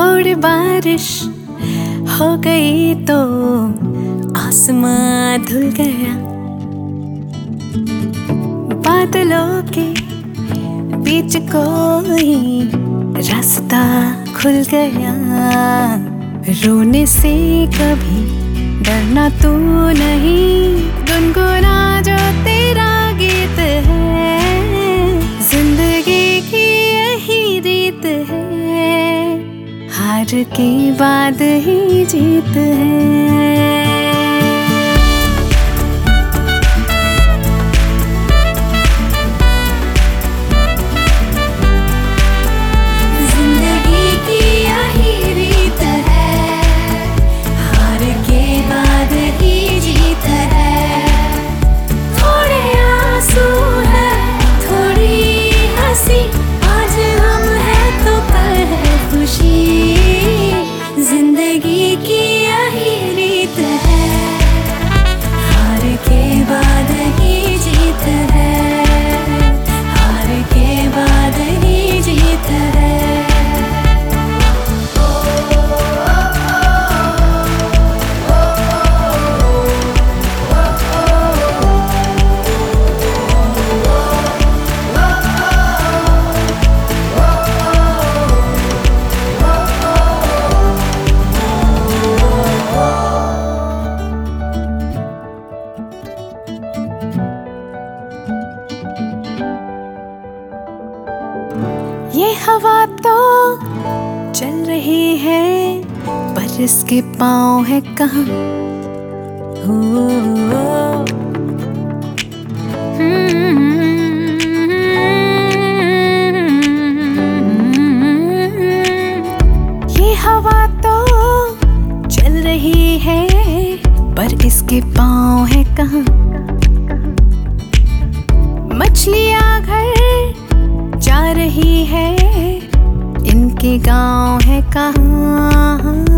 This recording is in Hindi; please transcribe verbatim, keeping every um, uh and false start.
थोड़ी बारिश हो गई तो आसमां धुल गया, बादलों के बीच कोई रास्ता खुल गया। रोने से कभी डरना तू नहीं, गुनगुना जो तेरा गीत है। जिंदगी की यही रीत है, हार के बाद ही जीत है। जिंदगी की यही रीत है, हार के बाद ही जीत है, हार के बाद ही जीत है। ये हवा तो चल रही है पर इसके पाँव है कहाँ। हो, ये हवा तो चल रही है पर इसके पाँव है कहाँ। मछलियाँ घर जा रही है, इनके गांव है कहाँ।